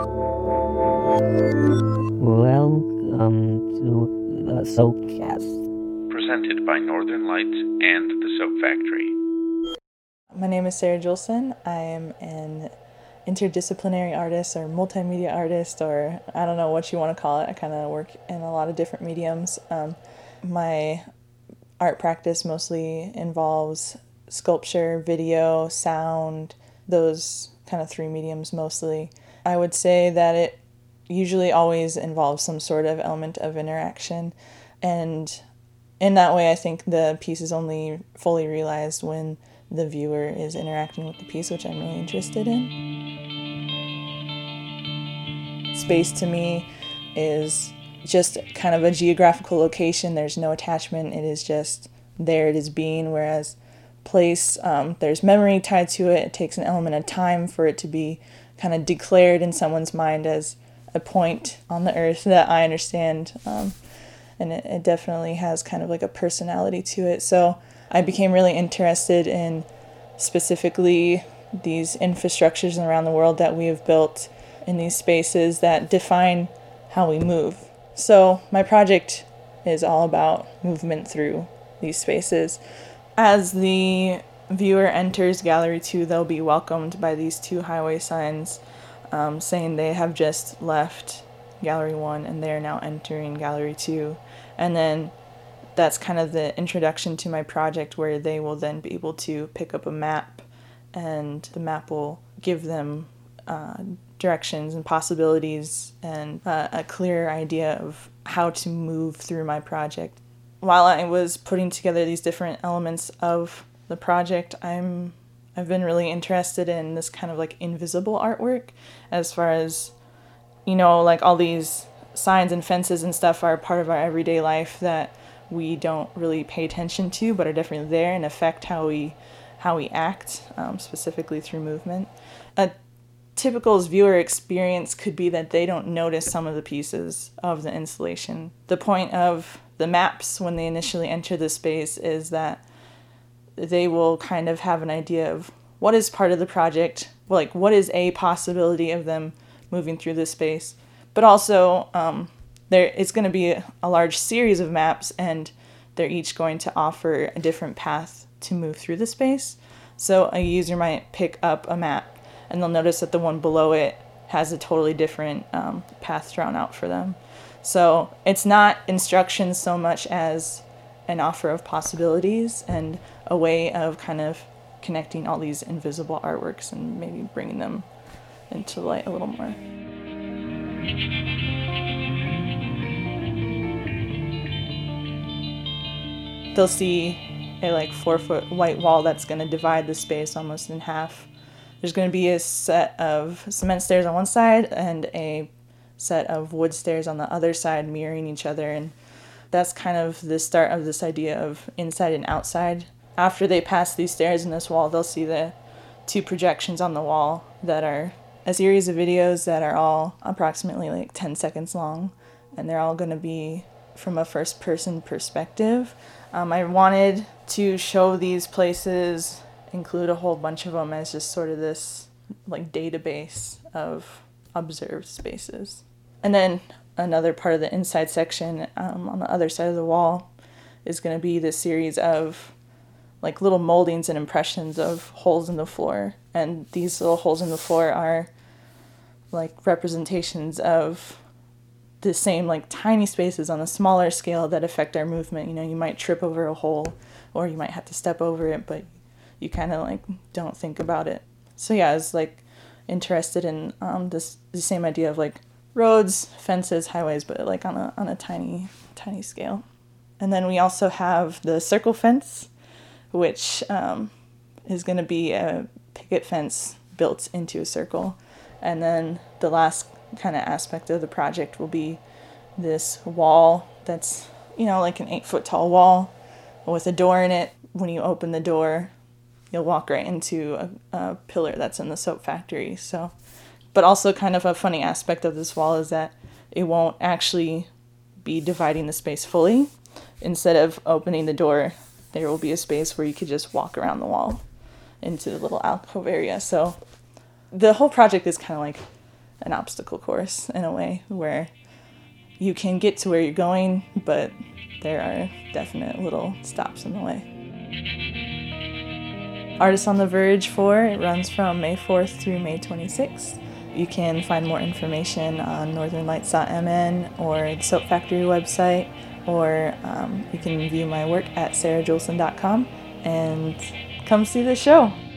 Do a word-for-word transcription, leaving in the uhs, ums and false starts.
Welcome to the Soapcast, presented by Northern Lights and the Soap Factory. My name is Sarah Jolson. I am an interdisciplinary artist or multimedia artist, or I don't know what you want to call it. I kind of work in a lot of different mediums. Um, my art practice mostly involves sculpture, video, sound, those kind of three mediums mostly. I would say that it usually always involves some sort of element of interaction, and in that way I think the piece is only fully realized when the viewer is interacting with the piece, which I'm really interested in. Space to me is just kind of a geographical location. There's no attachment. It is just there, it is being, whereas place, um, there's memory tied to it. It takes an element of time for it to be kind of declared in someone's mind as a point on the earth that I understand, um, and it, it definitely has kind of like a personality to it. So I became really interested in specifically these infrastructures around the world that we have built in these spaces that define how we move. So my project is all about movement through these spaces. As the viewer enters Gallery two, they'll be welcomed by these two highway signs um, saying they have just left Gallery one and they're now entering Gallery two. And then that's kind of the introduction to my project, where they will then be able to pick up a map, and the map will give them uh, directions and possibilities and uh, a clear idea of how to move through my project. While I was putting together these different elements of the project, I'm I've been really interested in this kind of like invisible artwork, as far as, you know, like all these signs and fences and stuff are part of our everyday life that we don't really pay attention to, but are definitely there and affect how we how we act, um, specifically through movement. A typical viewer experience could be that they don't notice some of the pieces of the installation. The point of the maps when they initially enter the space is that they will kind of have an idea of what is part of the project, like what is a possibility of them moving through this space, but also um, there it's going to be a, a large series of maps, and they're each going to offer a different path to move through the space. So a user might pick up a map and they'll notice that the one below it has a totally different um, path drawn out for them. So it's not instruction so much as an offer of possibilities and a way of kind of connecting all these invisible artworks and maybe bringing them into light a little more. They'll see a like four foot white wall that's going to divide the space almost in half. There's going to be a set of cement stairs on one side and a set of wood stairs on the other side, mirroring each other, and that's kind of the start of this idea of inside and outside. After they pass these stairs and this wall, they'll see the two projections on the wall that are a series of videos that are all approximately like ten seconds long, and they're all going to be from a first-person perspective. Um, I wanted to show these places, include a whole bunch of them as just sort of this like database of observed spaces. And then another part of the inside section um, on the other side of the wall is going to be this series of like little moldings and impressions of holes in the floor. And these little holes in the floor are like representations of the same like tiny spaces on a smaller scale that affect our movement. You know, you might trip over a hole or you might have to step over it, but you kind of like don't think about it. So yeah, I was like interested in um, this the same idea of like roads, fences, highways, but like on a on a tiny, tiny scale. And then we also have the circle fence, which um, is going to be a picket fence built into a circle. And then the last kind of aspect of the project will be this wall that's, you know, like an eight foot tall wall with a door in it. When you open the door, you'll walk right into a, a pillar that's in the soap factory. So, but also kind of a funny aspect of this wall is that it won't actually be dividing the space fully. Instead of opening the door, there will be a space where you could just walk around the wall into the little alcove area. So the whole project is kind of like an obstacle course in a way where you can get to where you're going, but there are definite little stops in the way. Artists on the Verge four, it runs from May fourth through May twenty-sixth. You can find more information on northern lights dot m n or the Soap Factory website, or um, you can view my work at sarah jolson dot com and come see the show.